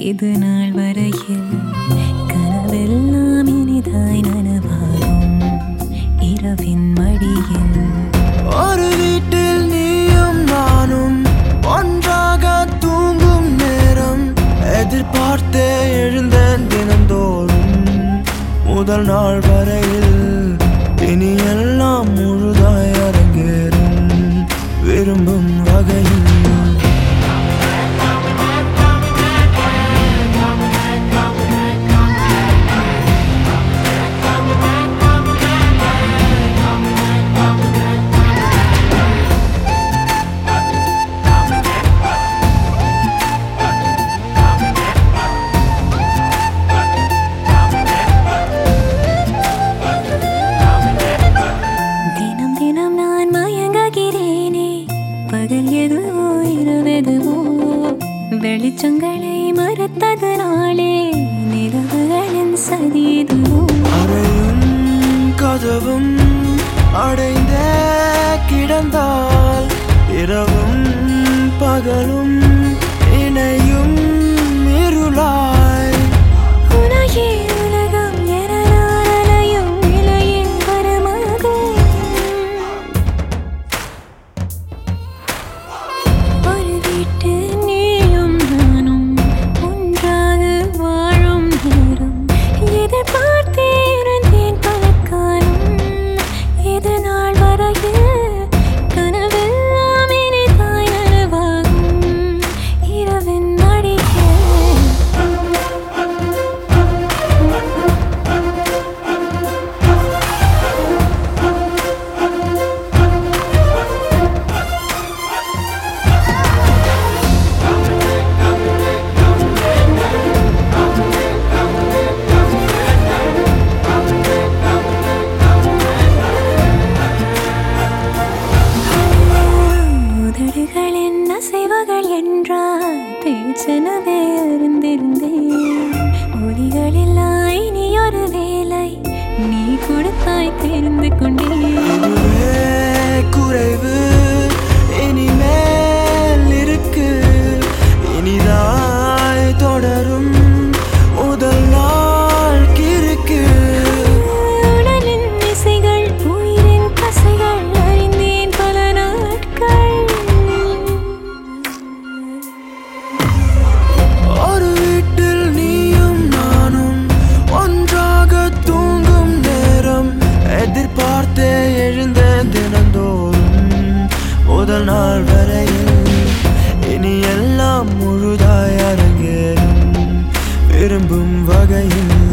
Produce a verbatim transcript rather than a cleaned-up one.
இது நாள் வரையில் கனவெல்லாம் இனிதாய் நனவாகும் இரவின் மடியில் ஒரு வீட்டில் நீயும் நானும் ஒன்றாக தூங்கும் நேரம் எதிர்பார்த்தே எழுந்தேன் தினந்தோறும் முதல் நாள் வரையில் இனி எல்லாம் முழுதாய் அரங்கேறும் விரும்பும் வகையில் பகல் எதுவோ இரவெதுவோ வெளிச்சங்களை மறுத்ததனாலே நிலவுகளின் சதிதுவோ அறையும் கதவும் அடைந்தே கிடந்தால் இரவும் பகலும் இணையும் இருளாய் உலகே உலகம் என அலையும் நிலையின் வரமாகும் ஒரு வீட்டு நீயும் நானும் ஒன்றாக வாழும் நேரம் எதிர்பார்த்தே இருந்தேன் பல காலம் இது நாள் வரையில் கனவெல்லாம் இனிதாய் நனவாகும் இரவின் மடியில் உதடுகளின் அசைவுகள் என்றால் பேச்செனவே அறிந்திருந்தேன் ஒலிகளில்லா இனி ஒரு வேலை நீ கொடுத்தாய் தெரிந்து கொண்டேன் இதுவே குறைவு இனிமேல் இருக்கு இனிதாய் தொடரும் முதல் நாள் கிறுக்கு உடலின் இசைகள் உயிரின் பசைகள் அறிந்தேன் பல நாட்கள் ஒரு வீட்டில் நீயும் நானும் ஒன்றாக தூங்கும் நேரம் எதிர்பார்த்தே எழுந்தேன் தினந்தோறும் முதல் நாள் வரையில் இனி எல்லாம் முழுதாய் அரங்கேறும் விரும்பும் வகையில்